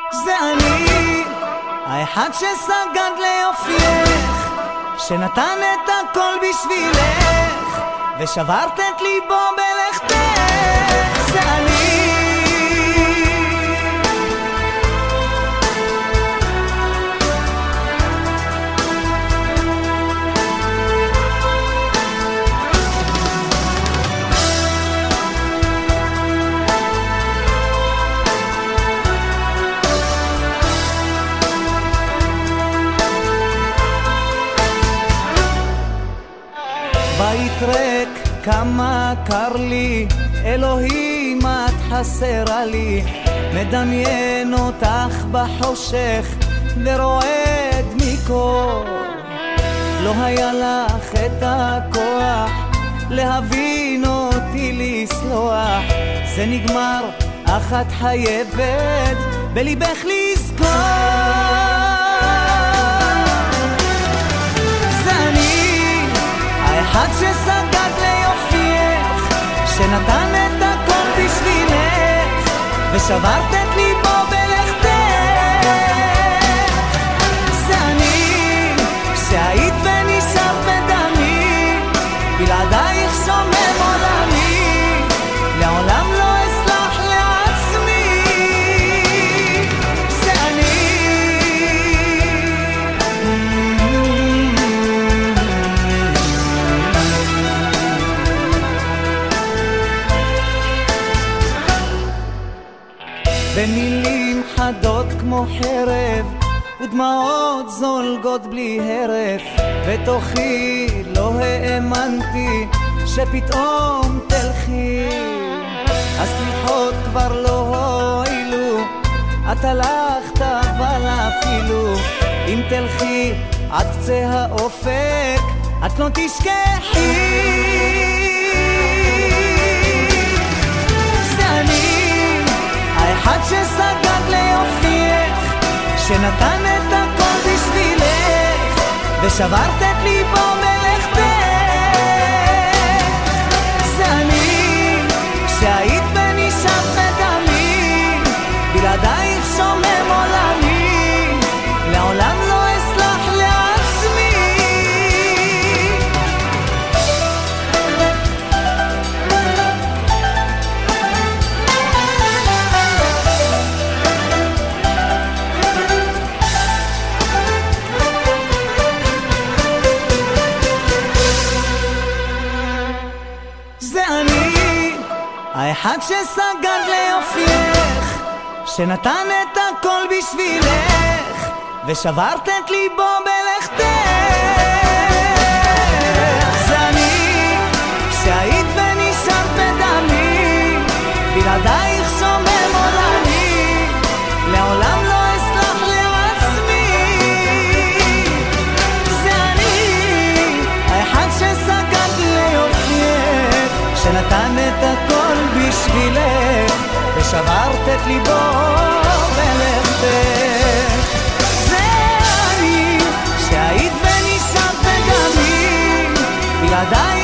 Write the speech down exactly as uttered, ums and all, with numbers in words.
זה אני, האחד שסגד ליופייך, שנתן את הכל בשבילך, ושברת את ליבו בלכתך. זה אני, בית ריק, כמה קר לי, אלוהים את חסרה לי, מדמיין אותך בחושך ורועד מקור. לא היה לך את הכוח להבין אותי, לסלוח, זה נגמר, אך את חייבת בליבך לזכור. אחד שסגד ליופייך, שנתן את הכל בשבילך, ושברת את ליבו בלכתך. זה אני, שהיית ונשארת בדמי, בלעדייך שומם עולמי, לעולם לא אסלח לעצמי. זה אני, במילים חדות כמו חרב, ודמעות זולגות בלי הרף, בתוכי לא האמנתי שפתאום תלכי. הסליחות כבר לא הועילו, את הלכת אבל אפילו אם תלכי עד קצה האופק את לא תשכחי. זה אני, האחד שסגד ליופייך, שנתן את הכל בשבילך, ושברת את ליבו בלכתך. זה אני, שהיית ונשארת בדמי, בלעדייך שומם עולמי, לעולם לא אסלח לעצמי. האחד שסגד ליופייך, שנתן את הכל בשבילך, ושברת את ליבו בלכתך. זה אני, שהיית ונשארת בדמי, בלעדייך שומם עולמי, לעולם לא אסלח לעצמי. זה אני, האחד שסגד ליופייך, שנתן את הכל בשבילך, ושברת את ליבו בלכתך. זה אני, שהיית ונשארת בדמי, בלעדיי